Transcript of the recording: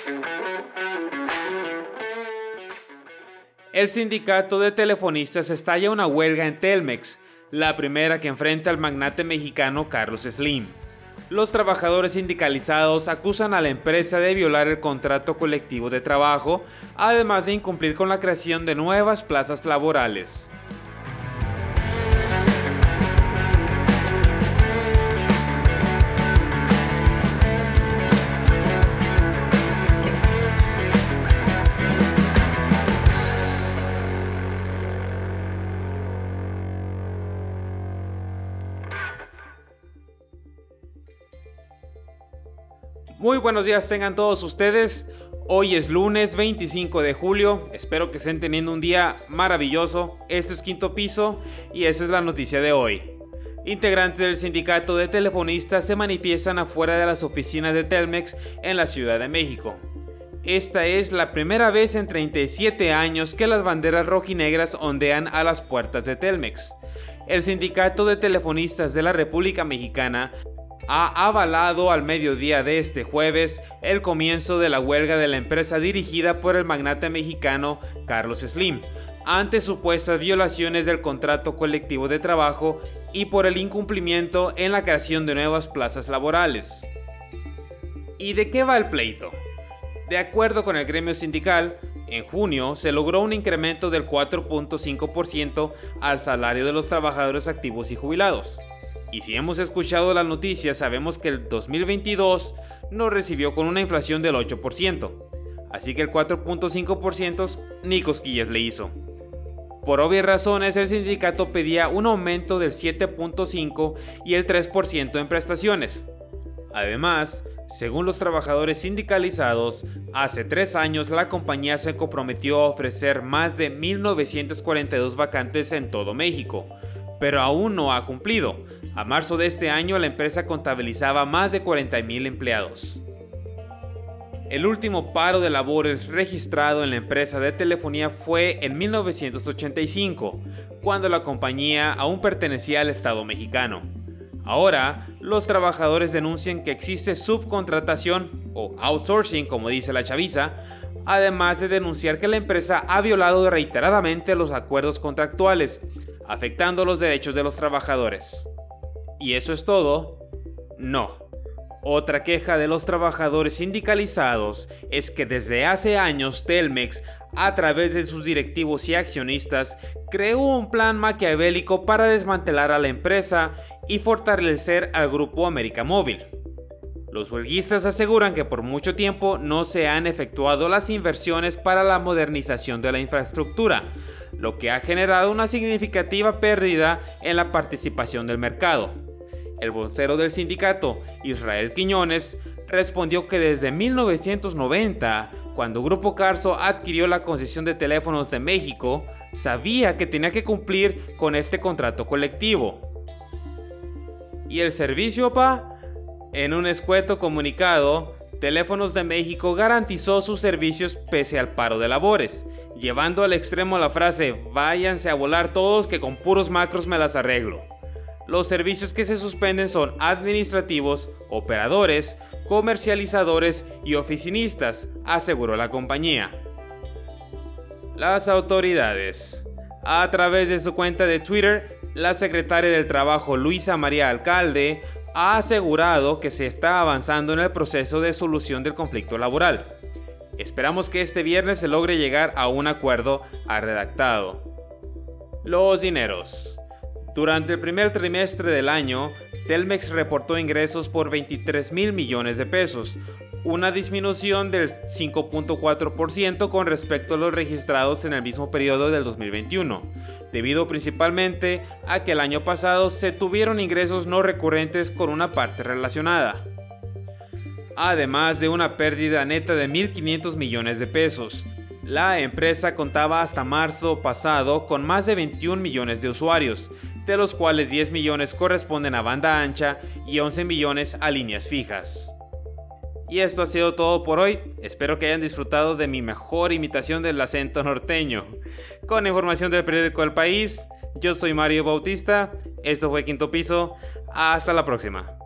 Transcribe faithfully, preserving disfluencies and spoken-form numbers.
El sindicato de telefonistas estalla una huelga en Telmex, la primera que enfrenta al magnate mexicano Carlos Slim. Los trabajadores sindicalizados acusan a la empresa de violar el contrato colectivo de trabajo, además de incumplir con la creación de nuevas plazas laborales. Muy buenos días tengan todos ustedes. Hoy es lunes veinticinco de julio. Espero que estén teniendo un día maravilloso. Esto es Quinto Piso y esa es la noticia de hoy. Integrantes del sindicato de telefonistas se manifiestan afuera de las oficinas de Telmex en la Ciudad de México. Esta es la primera vez en treinta y siete años que las banderas rojinegras ondean a las puertas de Telmex. El sindicato de telefonistas de la República Mexicana ha avalado al mediodía de este jueves el comienzo de la huelga de la empresa dirigida por el magnate mexicano Carlos Slim, ante supuestas violaciones del contrato colectivo de trabajo y por el incumplimiento en la creación de nuevas plazas laborales. ¿Y de qué va el pleito? De acuerdo con el gremio sindical, en junio se logró un incremento del cuatro punto cinco por ciento al salario de los trabajadores activos y jubilados. Y si hemos escuchado las noticias, sabemos que el dos mil veintidós nos recibió con una inflación del ocho por ciento. Así que el cuatro punto cinco por ciento ni cosquillas le hizo. Por obvias razones, el sindicato pedía un aumento del siete punto cinco por ciento y el tres por ciento en prestaciones. Además, según los trabajadores sindicalizados, hace tres años la compañía se comprometió a ofrecer más de mil novecientas cuarenta y dos vacantes en todo México, pero aún no ha cumplido. A marzo de este año la empresa contabilizaba más de cuarenta mil empleados. El último paro de labores registrado en la empresa de telefonía fue en mil novecientos ochenta y cinco, cuando la compañía aún pertenecía al Estado mexicano. Ahora, los trabajadores denuncian que existe subcontratación o outsourcing, como dice la chaviza, además de denunciar que la empresa ha violado reiteradamente los acuerdos contractuales, afectando los derechos de los trabajadores. ¿Y eso es todo? No. Otra queja de los trabajadores sindicalizados es que desde hace años Telmex, a través de sus directivos y accionistas, creó un plan maquiavélico para desmantelar a la empresa y fortalecer al grupo América Móvil. Los huelguistas aseguran que por mucho tiempo no se han efectuado las inversiones para la modernización de la infraestructura, lo que ha generado una significativa pérdida en la participación del mercado. El vocero del sindicato, Israel Quiñones, respondió que desde mil novecientos noventa, cuando Grupo Carso adquirió la concesión de teléfonos de México, sabía que tenía que cumplir con este contrato colectivo. ¿Y el servicio, pa? En un escueto comunicado, Teléfonos de México garantizó sus servicios pese al paro de labores, llevando al extremo la frase "váyanse a volar todos que con puros macros me las arreglo". Los servicios que se suspenden son administrativos, operadores, comercializadores y oficinistas, aseguró la compañía. Las autoridades. A través de su cuenta de Twitter, la secretaria del Trabajo Luisa María Alcalde ha asegurado que se está avanzando en el proceso de solución del conflicto laboral. Esperamos que este viernes se logre llegar a un acuerdo, ha redactado. Los dineros. Durante el primer trimestre del año, Telmex reportó ingresos por veintitrés mil millones de pesos, una disminución del cinco punto cuatro por ciento con respecto a los registrados en el mismo periodo del dos mil veintiuno, debido principalmente a que el año pasado se tuvieron ingresos no recurrentes con una parte relacionada, además de una pérdida neta de mil quinientos millones de pesos. La empresa contaba hasta marzo pasado con más de veintiún millones de usuarios, de los cuales diez millones corresponden a banda ancha y once millones a líneas fijas. Y esto ha sido todo por hoy. Espero que hayan disfrutado de mi mejor imitación del acento norteño. Con información del periódico El País, yo soy Mario Bautista. Esto fue Quinto Piso. Hasta la próxima.